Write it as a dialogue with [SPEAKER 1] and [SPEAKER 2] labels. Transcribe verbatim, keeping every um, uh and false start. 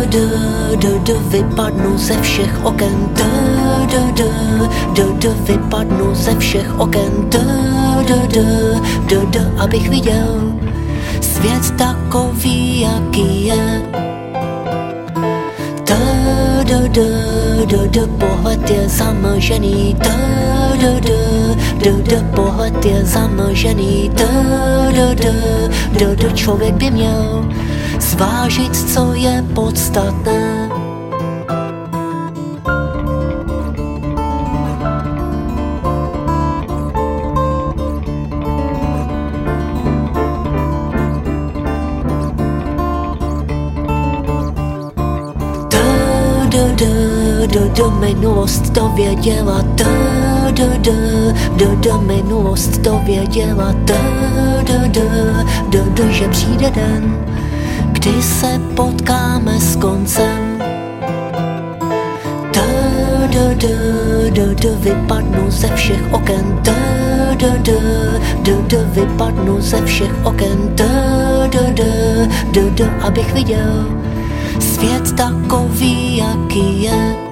[SPEAKER 1] d, d, d, vypadnu ze všech oken, d, d, d, d, d, vypadnu ze všech oken, d, d, d, d, d, abych viděl svět takový, jaký je. D, d, d, d, d, pohled je zamlžený, d, d, d, d, d, pohled je zamlžený, d, d, d, d, d, člověk by měl zvážit, co je podstatné. D, d, d, minulost to věděla, d, d, d, d, d, minulost to věděla, d, d, d, d, d, že přijde den, kdy se potkáme s koncem. D, d, d, d, d, vypadnu ze všech oken, d, d, d, d, d, vypadnu ze všech oken, d, d, d, d, d, abych viděl svět takový, jaký je.